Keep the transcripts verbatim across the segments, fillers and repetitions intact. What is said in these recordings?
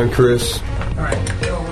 on, Chris. All right.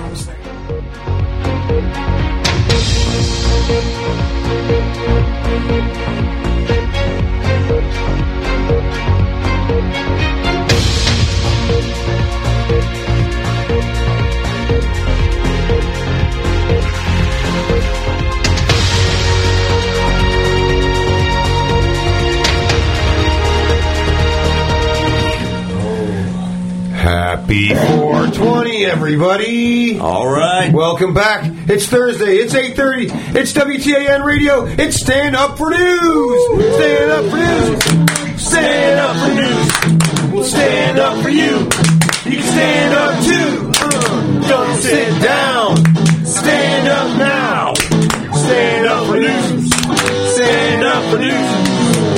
Happy four twenty, everybody. All right. Welcome back. It's Thursday. It's eight thirty. It's W T A N Radio. It's Stand Up for News. Stand Up for News. Stand Up for News. We'll stand up for you. You can stand up too. Uh, don't sit down. Stand up now. Stand up for news. Stand up for news.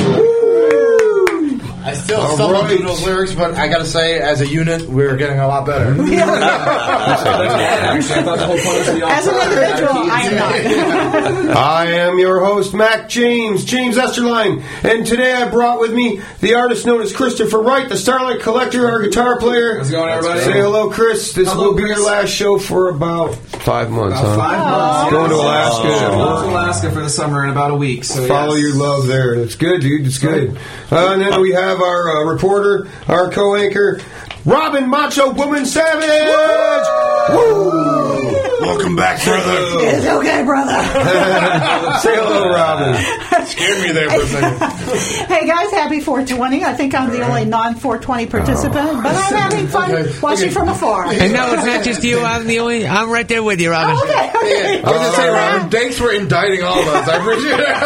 I still stumble right. through those lyrics, but I gotta say, as a unit, we're getting a lot better. Yeah. As an individual, I am not. I am your host, Mac James, James Esterline, and today I brought with me the artist known as Christopher Wright, the Starlight Collector, our guitar player. How's it going, everybody? Say hello, Chris. This hello, will be Chris. your last show for about five months, about huh? Five months. Going to Alaska. Going to Alaska for the summer in about a week. So Follow yes. your love there. It's good, dude. It's good. Uh, and then we have our uh, reporter, our co-anchor, Robin Macho Woman Savage. Woo! Welcome back, brother. It's okay, brother. Say hello, Robin. Scared me there for a second. Hey, guys, happy four twenty. I think I'm the only non four twenty participant, oh. but I'm having fun okay. watching okay. from afar. And no, it's not just you. I'm the only. I'm right there with you, Robin. Oh, okay, okay. Yeah. I was going to say, Robin, thanks for indicting all of us. I appreciate it.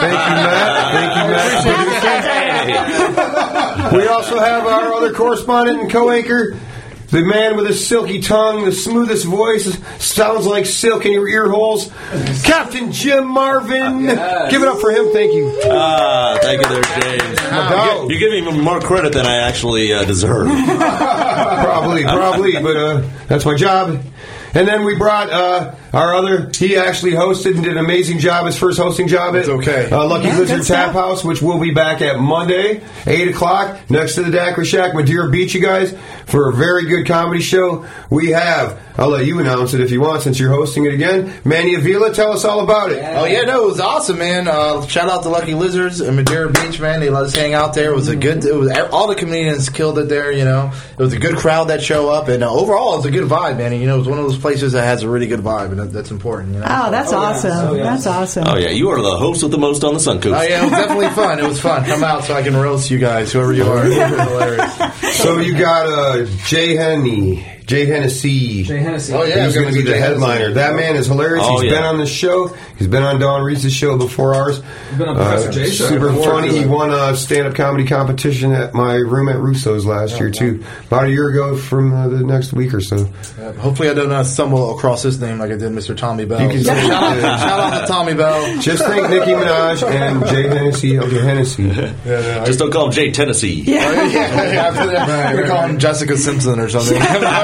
Thank you, Matt. Thank you, Matt. We also have our other correspondent and co-anchor, the man with a silky tongue, the smoothest voice, sounds like silk in your ear holes, Captain Jim Marvin. Yes. Give it up for him. Thank you. Ah, thank you there, James. Oh. You're giving me more credit than I actually uh, deserve. probably, probably, but uh, that's my job. And then we brought uh, our other, he actually hosted and did an amazing job, his first hosting job at okay. uh, Lucky yeah, Lizard Tap House, which will be back at Monday, eight o'clock, next to the Daiquiri Shack, Madeira Beach, you guys, for a very good comedy show. We have, I'll let you announce it if you want, since you're hosting it again. Manny Avila, tell us all about it. Oh, yeah, no, it was awesome, man. Uh, shout out to Lucky Lizards and Madeira Beach, man. They let us hang out there. It was a good, it was all the comedians killed it there, you know. It was a good crowd that show up, and uh, overall, it was a good vibe, man. And, you know, it was one of those places that has a really good vibe, and that, that's important, you know. Oh, that's oh, awesome. Yeah. Oh, yeah. That's awesome. Oh, yeah, you are the host with the most on the Suncoast. Oh, yeah, it was definitely fun. It was fun. Come out so I can roast you guys, whoever you are. It was hilarious. So you got uh, Jay Henney. Jay Hennessy. Jay Hennessy. Oh, yeah. He's going to be the Jay headliner. Hennessy. That man is hilarious. Oh, He's yeah. been on the show. He's been on Dawn Reese's show before ours. He's been on Professor Uh, Jay's show. super before, funny. too. He won a stand-up comedy competition at my room at Russo's last Oh, year, too. About a year ago from uh, the next week or so. Uh, hopefully I don't uh, stumble across his name like I did Mister Tommy Bell. You can So say shout, out, that. shout out to Tommy Bell. Just think Nicki Minaj and Jay Hennessy. Okay, Hennessy. Yeah, yeah, Just don't call him Jay Tennessee. Oh, yeah, yeah, yeah. After that, I'm going to call him Jessica Simpson or something.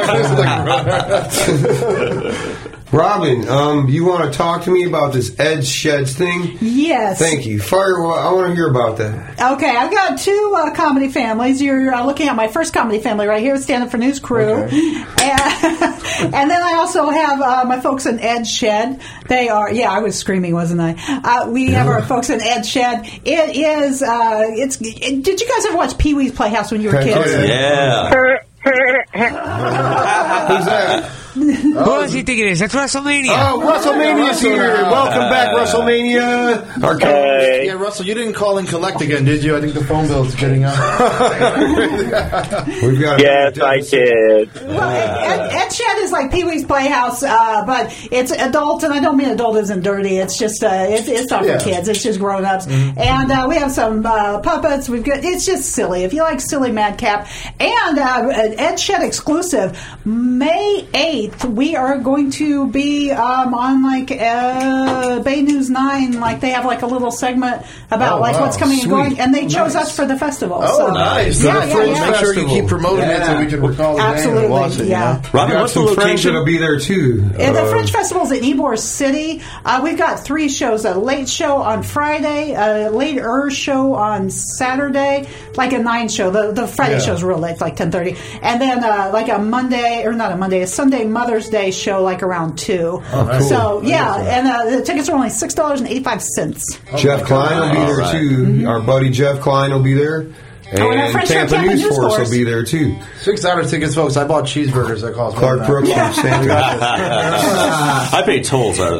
Robin, um, you want to talk to me about this Ed Sheds thing? Yes. Thank you. Fire. I want to hear about that. Okay, I've got two uh, comedy families. You're uh, looking at my first comedy family right here, Stand Up for News crew. Okay. And, and then I also have uh, my folks in Ed Shed. They are, yeah, I was screaming, wasn't I? Uh, we have our folks in Ed Shed. It is, uh, it's, it, did you guys ever watch Pee-wee's Playhouse when you were kids? Yeah. Who's that? Who does he think it is? That's WrestleMania. Oh, WrestleMania's here. Welcome back, WrestleMania. Our Yeah, Russell, you didn't call and collect again, did you? I think the phone bill's getting up. We've got Yes, I did. Well, Ed, Ed Shed is like Pee-wee's Playhouse, uh, but it's adult, and I don't mean adult isn't dirty. It's just, uh, it's, it's not for Yeah. kids. It's just grown-ups. Mm-hmm. And uh, we have some uh, puppets. We've got, it's just silly. If you like silly madcap. And uh, an Ed Shed exclusive, May eighth, eighth, we are going to be um, on like uh, Bay News nine. Like they have like a little segment about Oh, like wow. what's coming Sweet. and going, and they chose Nice. us for the festival. Oh, so, nice. Yeah, So yeah, Fringe yeah. Make sure you Festival. keep promoting it so we can recall the name Absolutely, and watch it. yeah. You know? Robin, I got what's the some friends location? that'll be there too. Yeah, the Uh, Fringe Festival's in Ybor City. Uh, we've got three shows: a late show on Friday, a later show on Saturday, like a nine show. The the Friday Yeah. show's real late, it's like ten thirty, and then uh, like a Monday or not a Monday, a Sunday Mother's Day show, like around two. nice. So Cool. yeah, and uh, the tickets are only six dollars and eighty five cents. Jeff Klein will be All there right. too. Our buddy Jeff Klein will be there. And Oh, and our friends from Tampa, Tampa News News Force Force. will be there too. Six dollar tickets, folks. I bought cheeseburgers. That cost Clark more Brooks than from Santa I pay tolls out of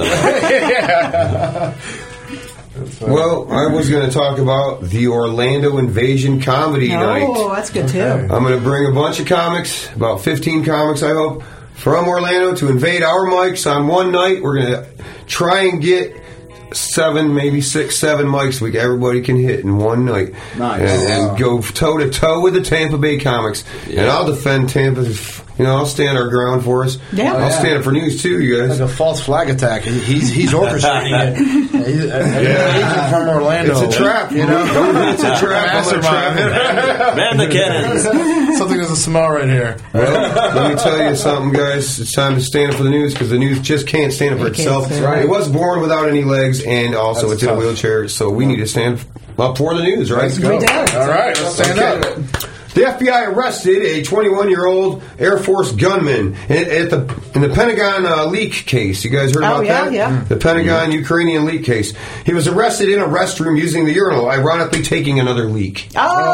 that. Well, I was going to talk about the Orlando Invasion Comedy Night. Oh, that's good too. I'm going to bring a bunch of comics, about fifteen comics, I hope, from Orlando to invade our mics on one night. We're going to try and get seven, maybe six, seven mics we everybody can hit in one night. Nice. And, and Wow. go toe to toe with the Tampa Bay comics. And I'll defend Tampa. You know, I'll stand our ground for us. Yeah. I'll Oh, yeah. stand up for news too, you Like guys. a false flag attack. He- He's he's orchestrating it. He's a, an agent from Orlando. It's a trap, you know. It's a trap. I'm a trap. Man the cannons. Something doesn't smell right here. Well, let me tell you something, guys. It's time to stand up for the news because the news just can't stand up for It can't itself. stand up. It was born without any legs, and also That's it's in a tough. wheelchair. So we need to stand up for the news, right? Let's go. We did. All right, let's stand Okay. up. The F B I arrested a twenty-one-year-old Air Force gunman at at the in the Pentagon uh, leak case. You guys heard Oh, about yeah, that? yeah. The Pentagon Ukrainian leak case. He was arrested in a restroom using the urinal, ironically taking another leak.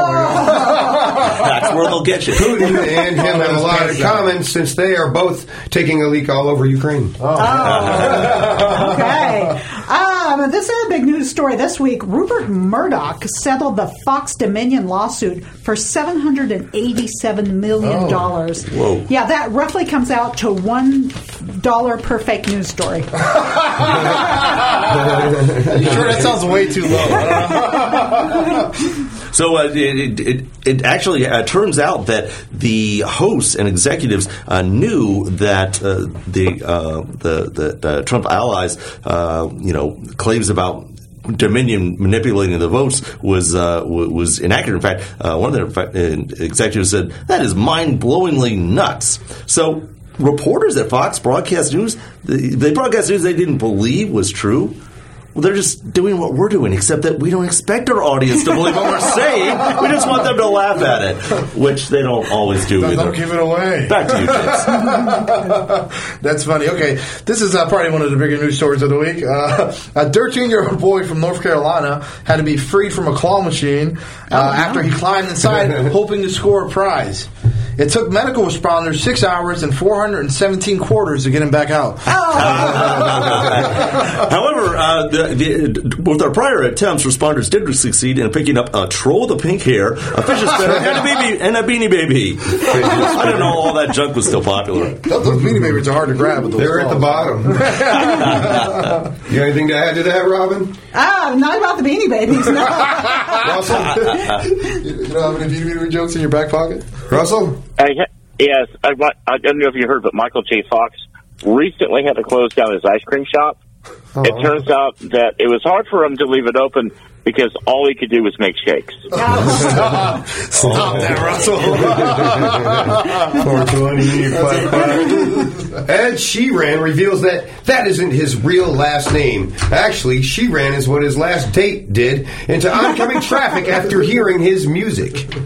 That's where they'll get you. Putin and him have a lot in Pants down. common since they are both taking a leak all over Ukraine. Okay. Um, this is a big news story this week. Rupert Murdoch settled the Fox Dominion lawsuit for seven hundred eighty-seven million dollars. Oh. Whoa. Yeah, that roughly comes out to one dollar per fake news story. You sure that sounds way too low? So uh, it, it, it actually uh, turns out that the hosts and executives uh, knew that uh, the, uh, the the the Trump allies, uh, you know, claims about Dominion manipulating the votes was uh, w- was inaccurate. In fact, uh, one of their uh, executives said that is mind-blowingly nuts. So reporters at Fox Broadcast News, they, they broadcast news they didn't believe was true. Well, they're just doing what we're doing, except that we don't expect our audience to believe what we're saying. We just want them to laugh at it, which they don't always do Don't, either. don't give it away. Back to you, James. That's funny. Okay, this is uh, probably one of the bigger news stories of the week. Uh, a thirteen-year-old boy from North Carolina had to be freed from a claw machine uh, after he climbed inside hoping to score a prize. It took medical responders six hours and four hundred seventeen quarters to get him back out. However, uh, the, the, with our prior attempts, responders did succeed in picking up a troll with pink hair, a fidget spinner, and a, baby, and a beanie baby. I don't know, all that junk was still popular. Those, those Beanie Babies are hard to grab. With those They're at the claws. bottom. You got anything to add to that, Robin? Ah, not about the Beanie Babies, no. Russell? You don't have any Beanie Baby jokes in your back pocket? Russell? I ha- yes, I, wa- I don't know if you heard, but Michael J. Fox recently had to close down his ice cream shop. It turns out that it was hard for him to leave it open because all he could do was make shakes. Stop, Stop that, Russell. four twenty, five, five. Ed Sheeran reveals that that isn't his real last name. Actually, Sheeran is what his last date did into oncoming traffic after hearing his music. You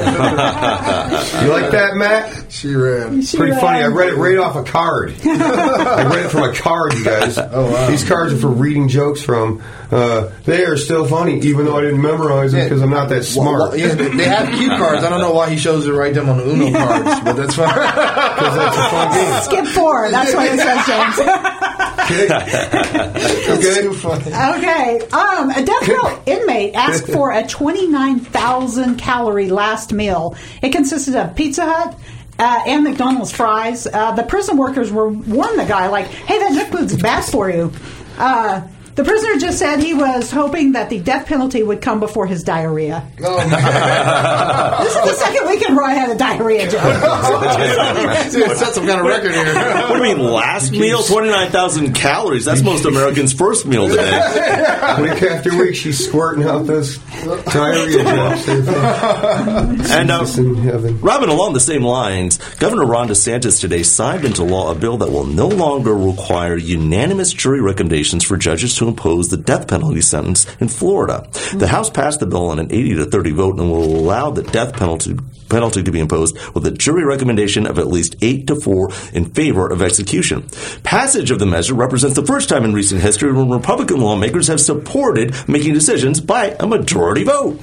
like that, Matt? She ran. Pretty funny. I read it right off a card. I read it from a card, you guys. Oh, wow. These cards are for reading jokes from. Uh, they are still funny, even though I didn't memorize them because I'm not that smart. Well, yeah, they have cue cards. I don't know why he chose to write them on Uno cards, but that's fine. Because that's a fun game. Skip four. That's what it says, James. Okay. Okay. Um, a death row inmate asked for a twenty-nine thousand calorie last meal. It consisted of Pizza Hut uh, and McDonald's fries. Uh, the prison workers were warned the guy, like, hey, that junk food's bad for you. Uh, The prisoner just said he was hoping that the death penalty would come before his diarrhea. Oh, man. This is the second week in a row I had a diarrhea joke. Dude, set some kind of record here. What do you mean, last meal? twenty-nine thousand calories. That's most Americans' first meal today. Week after week, she's squirting out those diarrhea drops. And uh, in heaven. Robin, along the same lines, Governor Ron DeSantis today signed into law a bill that will no longer require unanimous jury recommendations for judges to impose the death penalty sentence in Florida. The House passed the bill on an eighty to thirty vote and will allow the death penalty penalty to be imposed with a jury recommendation of at least eight to four in favor of execution. Passage of the measure represents the first time in recent history when Republican lawmakers have supported making decisions by a majority vote.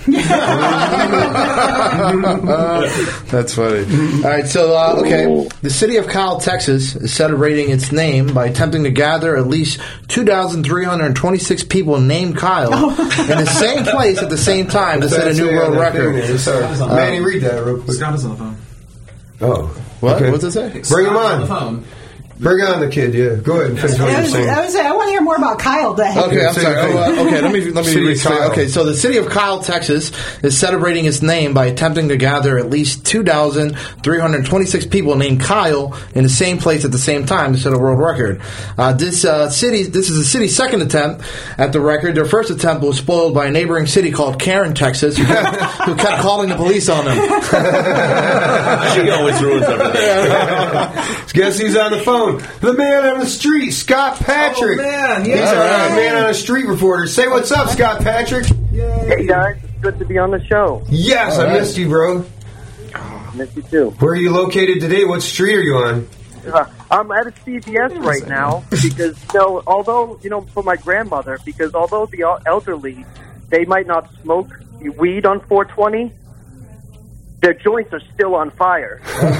uh, that's funny. All right, so, uh, okay. The city of Kyle, Texas is celebrating its name by attempting to gather at least two thousand three hundred twenty-six people named Kyle in the same place at the same time to set a new world record. Uh, Manny, read that real quick. Scott is on the phone. Oh. What? Okay. What's it say? Bring him on on. the phone. Bring on the kid, yeah. Go ahead and finish what I, you're was, saying. I, was, I want to hear more about Kyle. Day. Okay, I'm City sorry. of Oh, uh, okay, let me let me City of restate. Kyle. Okay, so the city of Kyle, Texas, is celebrating its name by attempting to gather at least two thousand three hundred twenty-six people named Kyle in the same place at the same time to set a world record. Uh, this uh, city, this is the city's second attempt at the record. Their first attempt was spoiled by a neighboring city called Karen, Texas, who kept, who kept calling the police on them. She always ruins everything. Guess who's on the phone? The man on the street, Scott Patrick. Oh, man, He's yeah. our uh, man on the street reporter. Say what's up, Scott Patrick. Hey guys, it's good to be on the show. Yes, I missed you, bro. Miss you too. Where are you located today? What street are you on? Uh, I'm at a C V S right now because, you know, although, you know, for my grandmother, because although the el- elderly, they might not smoke weed on four twenty, their joints are still on fire.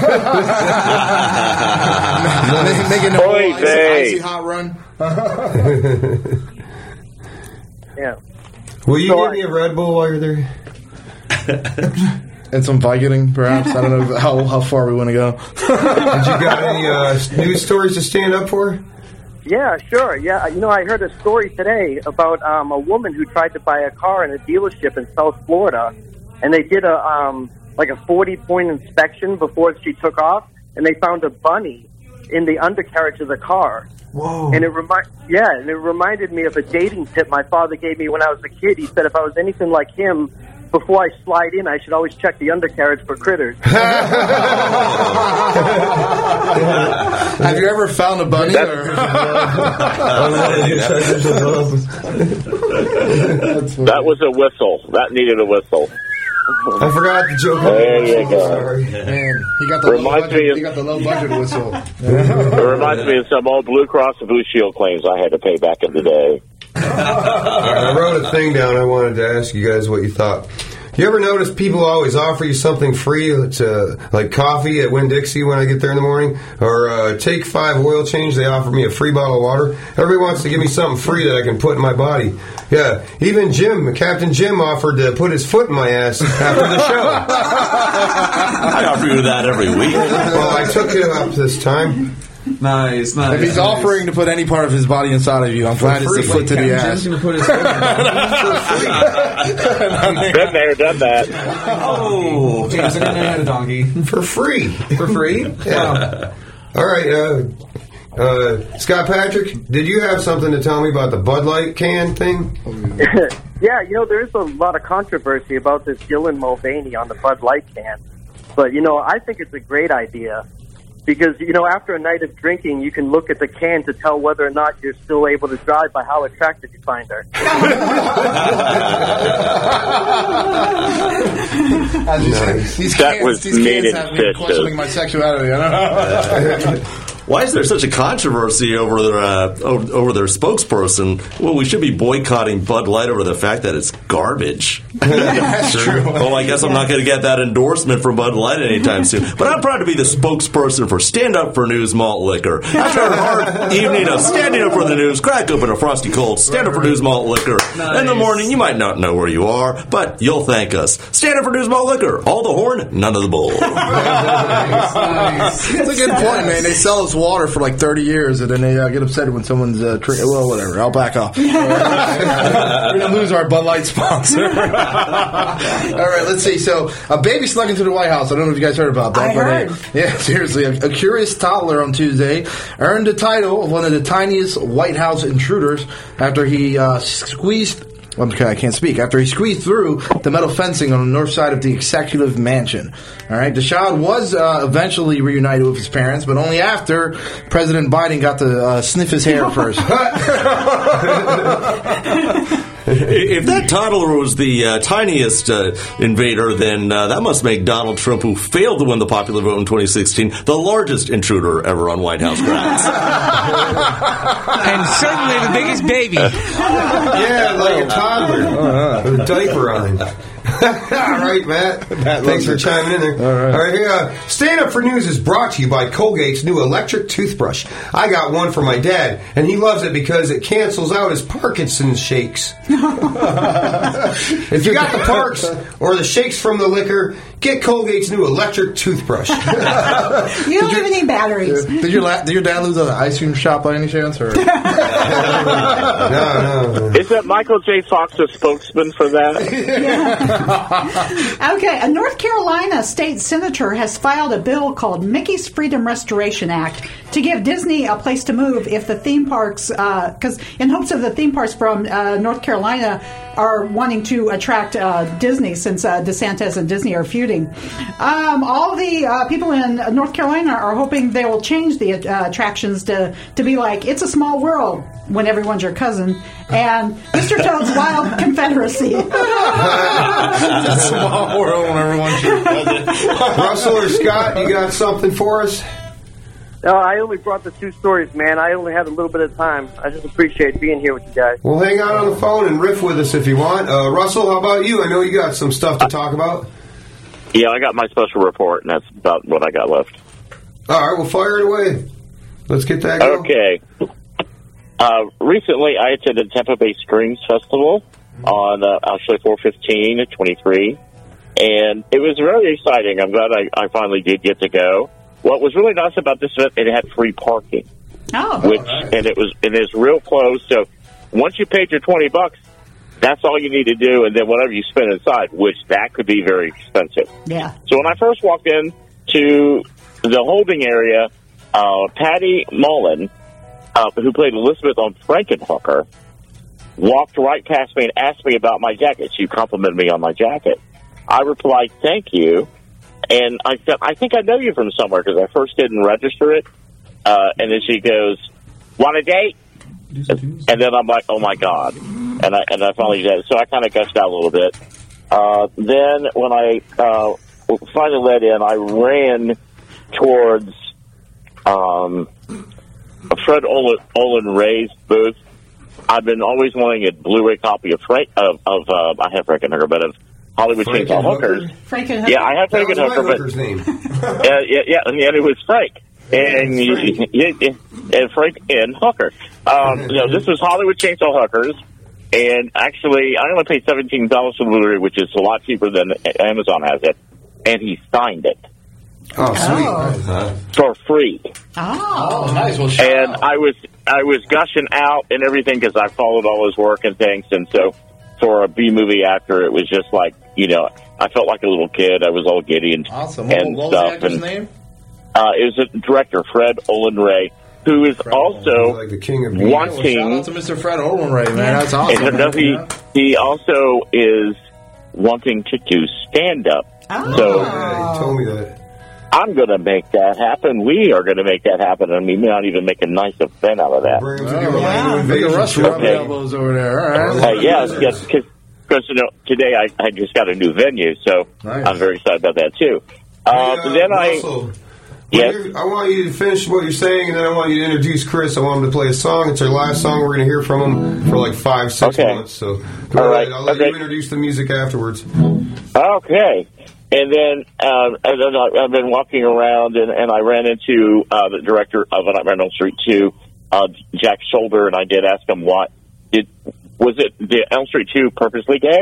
Making a Oy icy, vey. icy hot run. Yeah. Will you So give I- me a Red Bull while you're there? And some Vicodin, perhaps. I don't know how how far we want to go. Did you got any uh, news stories to stand up for? Yeah, sure. Yeah, you know, I heard a story today about um, a woman who tried to buy a car in a dealership in South Florida, and they did a um, like a forty-point inspection before she took off, and they found a bunny in the undercarriage of the car. Whoa. And it remi- yeah, and it reminded me of a dating tip my father gave me when I was a kid. He said if I was anything like him, before I slide in, I should always check the undercarriage for critters. Have you ever found a bunny? Or? That was a whistle. That needed a whistle. I forgot the joke. There you go. Sorry. Man, he got the low Reminds budget, me of- he got the low budget whistle. It reminds me of some old Blue Cross and Blue Shield claims I had to pay back in the day. I wrote a thing down. I wanted to ask you guys what you thought. You ever notice people always offer you something free, to, like coffee at Winn-Dixie when I get there in the morning, or uh, Take Five oil change? They offer me a free bottle of water. Everybody wants to give me something free that I can put in my body. Yeah, even Jim, Captain Jim, offered to put his foot in my ass after the show. I offer you that every week. Well, I took it up this time. Nice, nice. If he's offering to put any part of his body inside of you, I'm glad it's the foot to the ass. Jim's gonna put his foot in there. Been there, done that. Oh, James, I didn't know you had a donkey. For free. For free? Yeah. All right, uh, uh, Scott Patrick, did you have something to tell me about the Bud Light can thing? Yeah, you know, there is a lot of controversy about this Dylan Mulvaney on the Bud Light can. But, you know, I think it's a great idea. Because, you know, after a night of drinking, you can look at the can to tell whether or not you're still able to drive by how attractive you find her. Nice. These That cans, was these made cans in have me fish, questioning dude. my sexuality. I don't know. Why is there such a controversy over their uh, over, over their spokesperson? Well, we should be boycotting Bud Light over the fact that it's garbage. That's true. Well, I guess I'm not going to get that endorsement from Bud Light anytime soon. But I'm proud to be the spokesperson for Stand Up for News Malt Liquor. After a hard evening of standing up for the news, crack open a frosty cold Stand Up for News Malt Liquor. Nice. In the morning, you might not know where you are, but you'll thank us. Stand Up for News Malt Liquor. All the horn, none of the bull. Nice, nice. That's a good point, man. They sell us water for like thirty years, and then they uh, get upset when someone's uh, tri- well, whatever. I'll back off. We're gonna lose our Bud Light sponsor. All right, let's see. So, a baby snuck into the White House. I don't know if you guys heard about that. I but, heard. uh, yeah, seriously, a, a curious toddler on Tuesday earned the title of one of the tiniest White House intruders after he uh, squeezed. Okay, I can't speak. After he squeezed through the metal fencing on the north side of the executive mansion. All right, the child was uh, eventually reunited with his parents, but only after President Biden got to uh, sniff his hair first. If that toddler was the uh, tiniest uh, invader, then uh, that must make Donald Trump, who failed to win the popular vote in twenty sixteen, the largest intruder ever on White House grounds. And certainly the biggest baby. Yeah, like a toddler with a diaper on. All right, Matt. Matt Thanks for chiming in there. All right. All right here, uh, Stand Up for News is brought to you by Colgate's new electric toothbrush. I got one for my dad, and he loves it because it cancels out his Parkinson's shakes. If you got the parks or the shakes from the liquor, get Colgate's new electric toothbrush. You don't have any batteries. Did your la- did your dad lose at an ice cream shop by any chance? Or? no, no. Is that Michael J. Fox a spokesman for that? Okay, a North Carolina state senator has filed a bill called Mickey's Freedom Restoration Act to give Disney a place to move if the theme parks, because uh, in hopes of the theme parks from uh, North Carolina are wanting to attract uh, Disney, since uh, DeSantis and Disney are feuding. Um, all the uh, people in North Carolina are hoping they will change the uh, attractions to, to be like, it's a small world when everyone's your cousin, and Mister Toad's Wild Confederacy. Small world when everyone's your cousin. Russell or Scott, you got something for us? No, I only brought the two stories, man. I only had a little bit of time. I just appreciate being here with you guys. Well, hang out on the phone and riff with us if you want. Uh, Russell, how about you? I know you got some stuff to talk about. Yeah, I got my special report, and that's about what I got left. All right, well, fire it away. Let's get that going. Okay. Uh, recently, I attended Tampa Bay Screams Festival on uh, actually four fifteen at twenty-three, and it was very exciting. I'm glad I, I finally did get to go. What was really nice about this event, it had free parking, Oh. which and it was and it's real close. So once you paid your twenty bucks, that's all you need to do, and then whatever you spend inside, which that could be very expensive. Yeah. So when I first walked in to the holding area, uh, Patty Mullen, uh, who played Elizabeth on Frankenhooker, walked right past me and asked me about my jacket. She complimented me on my jacket. I replied, "Thank you." And I said, "I think I know you from somewhere," because I first didn't register it. Uh, and then she goes, "Want a date?" And then I'm like, "Oh my God!" And I and I finally did. So I kind of gushed out a little bit. Uh, then when I uh, finally let in, I ran towards um, Fred Olin, Olin Ray's booth. I've been always wanting a Blu-ray copy of Frank of, of uh, I have Frankenhooker, but of Hollywood Chainsaw Hookers. Frankenhooker? Yeah, I have That was my Frankenhooker, but hooker's name. uh, yeah, yeah, and it was Frank. And, Yeah, you, you, and Frank and Hooker. Um, you know, this was Hollywood Chainsaw Hookers, and actually, I only paid seventeen dollars for the Blu-ray, which is a lot cheaper than Amazon has it. And he signed it Oh, sweet. Oh. for free. Oh. Nice. Well, And I was I was gushing out and everything because I followed all his work and things, and so for a B movie actor, it was just like, you know, I felt like a little kid. I was all giddy and awesome. What, and what was the stuff. actor's And name? uh, it was a director, Fred Olin Ray, who is also Like the king of Well, shout wanting. out to Mister Fred Olin Ray, man. That's awesome. And he, Yeah. he also is wanting to do stand up. Oh. So Yeah, you told me that. I'm going to make that happen. We are going to make that happen, and we may not even make a nice event out of that. Bring him to Oh, the Orlando Look at Invasion Russ show. rubbing Okay. elbows over there. All right. Uh, yes, yes, because you know today I, I just got a new venue, so Nice. I'm very excited about that too. Uh, Hey, uh, then I Russell, when Yes. you're- I want you to finish what you're saying, and then I want you to introduce Chris. I want him to play a song. It's our last song. We're going to hear from him for like five, six Okay. months. So go All ahead. right. I'll let Okay. you introduce the music afterwards. Okay. And then, um, and then I, I've been walking around, and, and I ran into uh, the director of A Nightmare on Elm Street two, uh, Jack Shoulder, and I did ask him what did was it the Elm Street two purposely gay,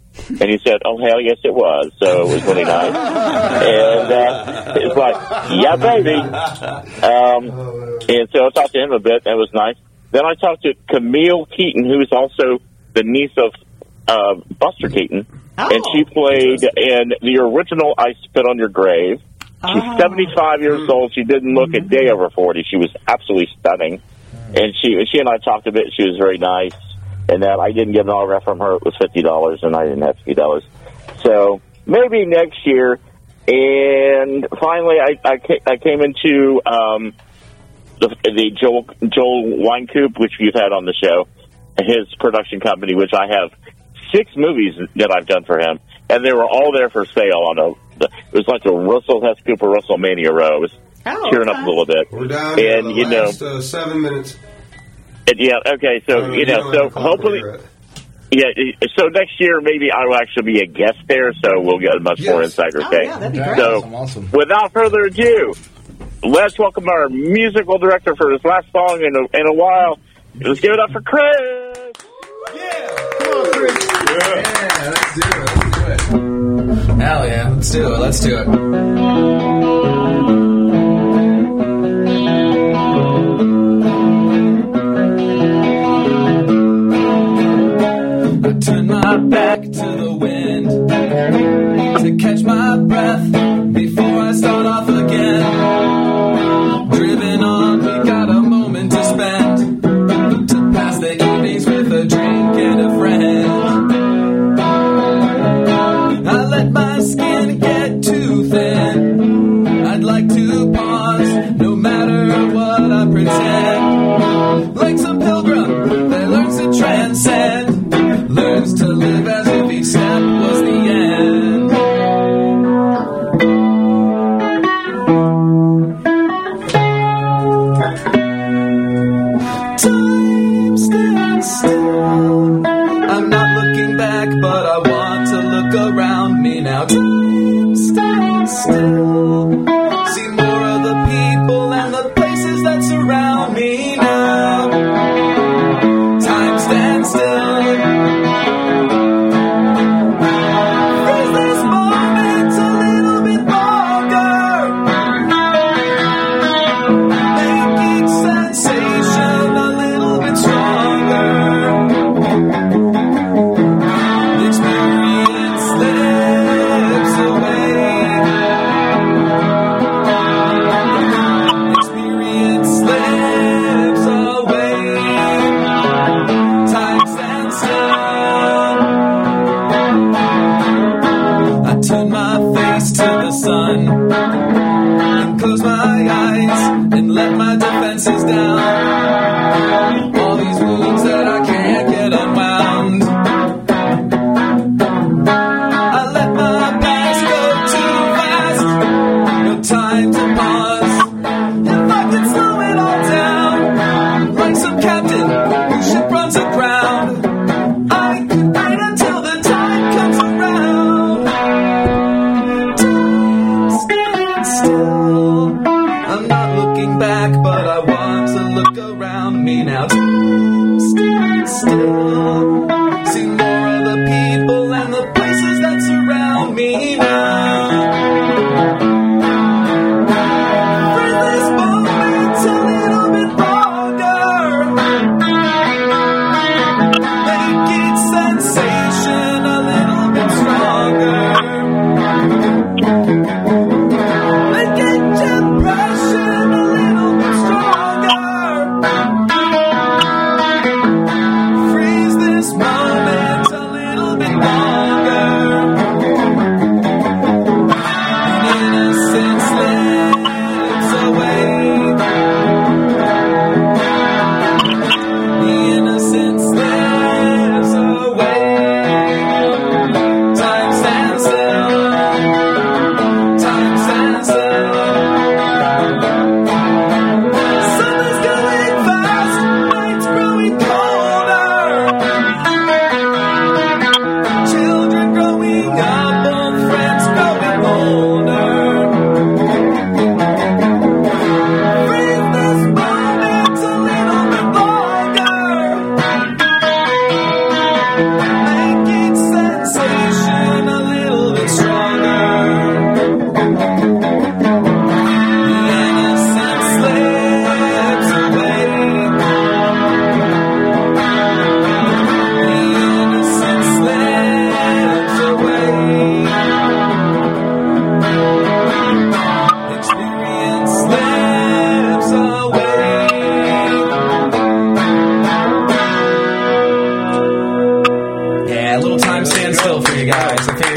And he said, oh, hell yes, it was. So it was really nice. And uh, it's like, yeah, baby. Um, and so I talked to him a bit. That was nice. Then I talked to Camille Keaton, who's also the niece of uh, Buster Keaton. Oh, and she played in the original I Spit on Your Grave. She's oh. seventy-five years old. She didn't look a day over forty. She was absolutely stunning. And she she and I talked a bit. She was very nice. And that I didn't get an autograph from her. It was fifty dollars, and I didn't have fifty dollars. So maybe next year. And finally, I, I, I came into um, the, the Joel, Joel Wynkoop, which you've had on the show, his production company, which I have six movies that I've done for him. And they were all there for sale on a, it was like a Russell Hess Cooper WrestleMania row. I was oh, tearing okay. up a little bit. We're down to and, the you last know, uh, seven minutes. Yeah, okay, so, Uh, you know, so hopefully, yeah, so next year maybe I will actually be a guest there, so we'll get much yes. more insight, okay? Oh, yeah, that'd be great. So, Awesome, awesome. without further ado, let's welcome our musical director for his last song in a, in a while. Let's give it up for Chris! Yeah! Come on, Chris! Yeah, let's do it. Let's do it. Hell yeah, let's do it. Let's do it. Turn my back to the wind to catch my breath before I start off again. Driven on, we got a moment to spend to pass the evenings with a drink and a friend. I let my skin get too thin. I'd like to pause, no matter what I pretend. Like some pilgrim that learns to transcend. Learns to live as if each step was the end. Time stands still. I'm not looking back, but I want to look around me now. Time stands still. See more of the people and the places that surround me now. Time stands still. Experience slips away.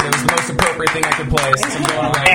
It was the most appropriate thing I could play since I'm going away.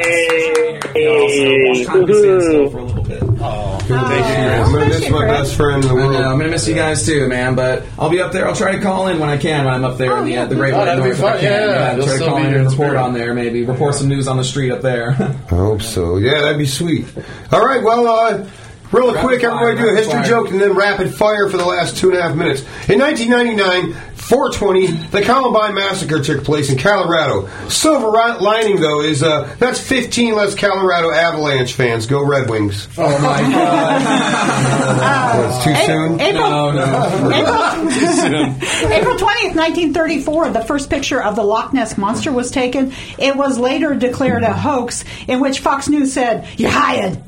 Hey. Also, watch Conquest for a little bit. Oh, thank you. I'm gonna miss my best friend in the world. I know, I'm gonna miss you guys too, man. But I'll be up there. I'll try to call in when I can when I'm up there Oh, in the, yeah. uh, the Great Oh, White that'd be North. if I fun. can. Yeah, yeah. I'll You'll try to still call be in here and in report spirit. on there. Maybe report some news on the street up there. I hope so. Yeah, that'd be sweet. All right, well, uh, real Rapid quick, fire, everybody do a rapid history fire. joke and then rapid fire for the last two and a half minutes. In nineteen ninety-nine, four twenty, the Columbine Massacre took place in Colorado. Silver ri- lining, though, is uh, that's fifteen less Colorado Avalanche fans. Go Red Wings. Oh my god! Well, it's too soon? April, No, no. April, April twentieth, nineteen thirty-four, the first picture of the Loch Ness Monster was taken. It was later declared a hoax, in which Fox News said, "You're hired."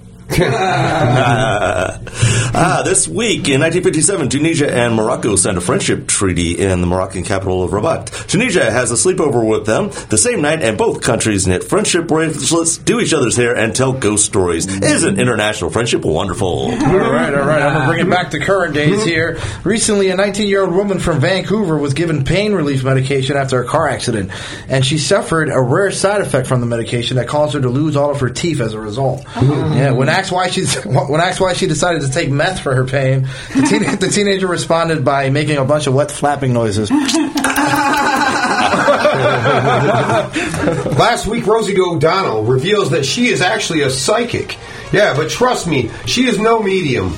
ah, this week in nineteen fifty-seven, Tunisia and Morocco signed a friendship treaty in the Moroccan capital of Rabat. Tunisia has a sleepover with them the same night, and both countries knit friendship bracelets, do each other's hair, and tell ghost stories. Isn't international friendship wonderful? All right, all right. I'm going to bring it back to current days here. Recently, a nineteen-year-old woman from Vancouver was given pain relief medication after a car accident, and she suffered a rare side effect from the medication that caused her to lose all of her teeth as a result. Yeah, when asked why she's when asked why she decided to take meth for her pain, the, teen, the teenager responded by making a bunch of wet flapping noises. Last week, Rosie O'Donnell reveals that she is actually a psychic. Yeah, but trust me, she is no medium.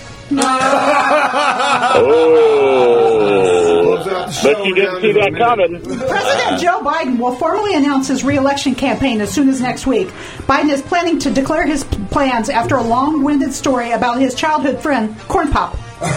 Oh. But you didn't see that coming. President Joe Biden will formally announce his re-election campaign as soon as next week. Biden is planning to declare his p- plans after a long-winded story about his childhood friend, Corn Pop.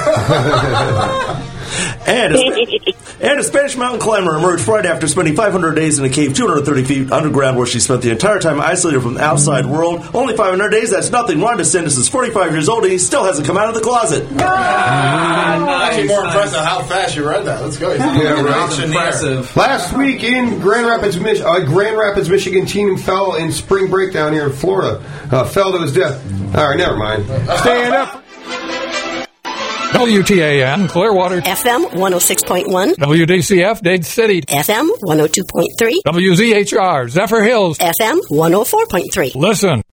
And a, and a Spanish mountain climber emerged Friday after spending five hundred days in a cave two hundred thirty feet underground, where she spent the entire time isolated from the outside world. Only five hundred days, that's nothing. Ron DeSantis is forty-five years old and he still hasn't come out of the closet. Ah, Actually, more impressive how fast you read that. Let's go. Yeah, right. Impressive. Last week in Grand Rapids, Mich- uh, Grand Rapids, Michigan, teen fell in spring break down here in Florida. Uh, fell to his death. All right, never mind. Stand up. W T A N, Clearwater. F M one oh six point one. W D C F, Dade City. F M one oh two point three. W Z H R, Zephyr Hills. F M one oh four point three. Listen.